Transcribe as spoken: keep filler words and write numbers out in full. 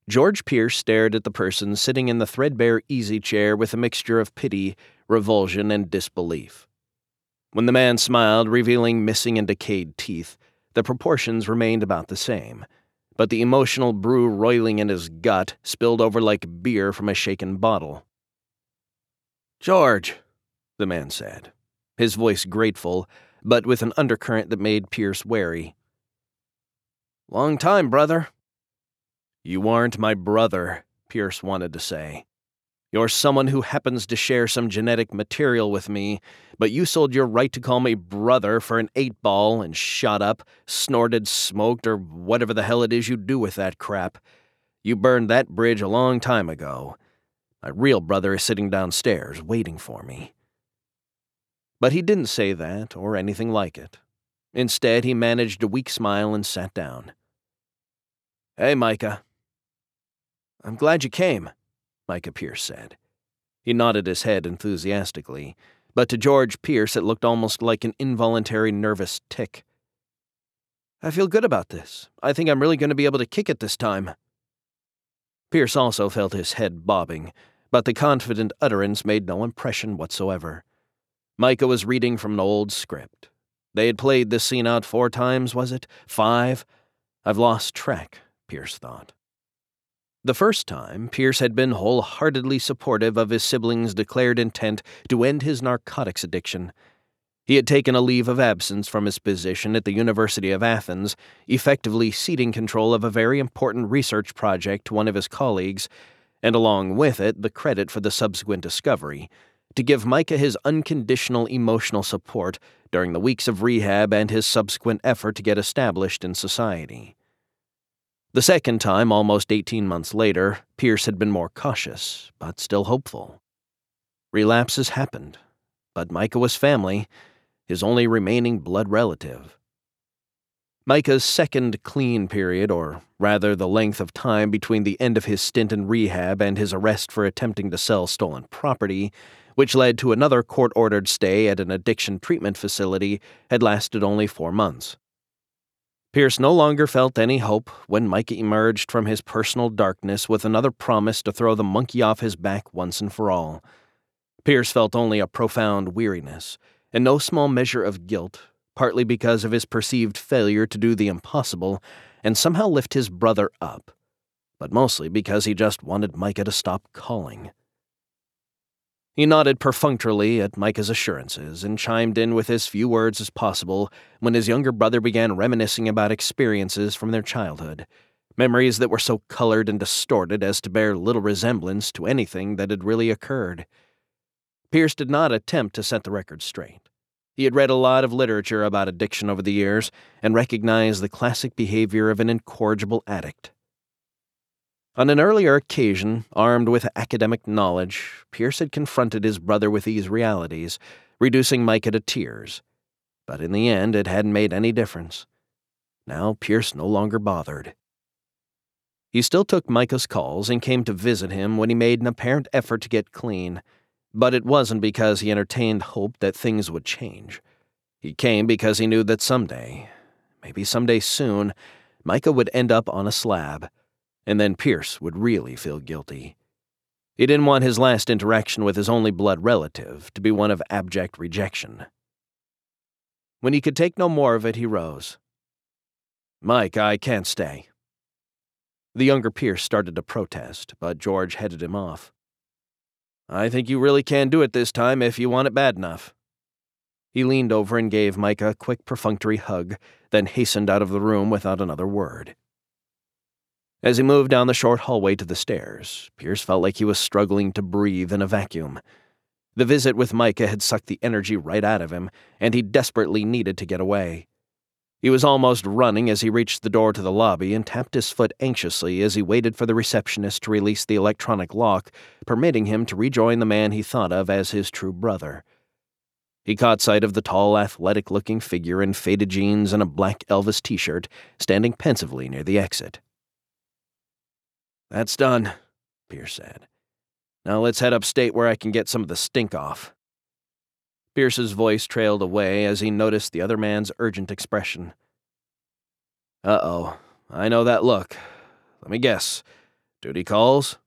George Pierce stared at the person sitting in the threadbare easy chair with a mixture of pity, revulsion, and disbelief. When the man smiled, revealing missing and decayed teeth, the proportions remained about the same, but the emotional brew roiling in his gut spilled over like beer from a shaken bottle. "George," the man said, his voice grateful, but with an undercurrent that made Pierce wary. "Long time, brother." "You aren't my brother," Pierce wanted to say. "You're someone who happens to share some genetic material with me, but you sold your right to call me brother for an eight-ball and shot up, snorted, smoked, or whatever the hell it is you do with that crap. You burned that bridge a long time ago. My real brother is sitting downstairs, waiting for me." But he didn't say that, or anything like it. Instead, he managed a weak smile and sat down. "Hey, Micah." "I'm glad you came," Micah Pierce said. He nodded his head enthusiastically, but to George Pierce it looked almost like an involuntary nervous tic. "I feel good about this. I think I'm really going to be able to kick it this time." Pierce also felt his head bobbing, but the confident utterance made no impression whatsoever. Micah was reading from an old script. They had played this scene out four times, was it? Five? I've lost track, Pierce thought. The first time, Pierce had been wholeheartedly supportive of his siblings' declared intent to end his narcotics addiction. He had taken a leave of absence from his position at the University of Athens, effectively ceding control of a very important research project to one of his colleagues, and along with it the credit for the subsequent discovery, to give Micah his unconditional emotional support during the weeks of rehab and his subsequent effort to get established in society. The second time, almost eighteen months later, Pierce had been more cautious, but still hopeful. Relapses happened, but Micah was family, his only remaining blood relative. Micah's second clean period, or rather the length of time between the end of his stint in rehab and his arrest for attempting to sell stolen property, which led to another court-ordered stay at an addiction treatment facility, had lasted only four months. Pierce no longer felt any hope when Micah emerged from his personal darkness with another promise to throw the monkey off his back once and for all. Pierce felt only a profound weariness, and no small measure of guilt, partly because of his perceived failure to do the impossible and somehow lift his brother up, but mostly because he just wanted Micah to stop calling. He nodded perfunctorily at Micah's assurances and chimed in with as few words as possible when his younger brother began reminiscing about experiences from their childhood, memories that were so colored and distorted as to bear little resemblance to anything that had really occurred. Pierce did not attempt to set the record straight. He had read a lot of literature about addiction over the years and recognized the classic behavior of an incorrigible addict. On an earlier occasion, armed with academic knowledge, Pierce had confronted his brother with these realities, reducing Micah to tears. But in the end, it hadn't made any difference. Now Pierce no longer bothered. He still took Micah's calls and came to visit him when he made an apparent effort to get clean, but it wasn't because he entertained hope that things would change. He came because he knew that someday, maybe someday soon, Micah would end up on a slab, and then Pierce would really feel guilty. He didn't want his last interaction with his only blood relative to be one of abject rejection. When he could take no more of it, he rose. "Mike, I can't stay." The younger Pierce started to protest, but George headed him off. "I think you really can do it this time if you want it bad enough." He leaned over and gave Micah a quick perfunctory hug, then hastened out of the room without another word. As he moved down the short hallway to the stairs, Pierce felt like he was struggling to breathe in a vacuum. The visit with Micah had sucked the energy right out of him, and he desperately needed to get away. He was almost running as he reached the door to the lobby and tapped his foot anxiously as he waited for the receptionist to release the electronic lock, permitting him to rejoin the man he thought of as his true brother. He caught sight of the tall, athletic-looking figure in faded jeans and a black Elvis t-shirt, standing pensively near the exit. "That's done," Pierce said. "Now let's head upstate where I can get some of the stink off." Pierce's voice trailed away as he noticed the other man's urgent expression. "Uh-oh, I know that look. Let me guess. Duty calls?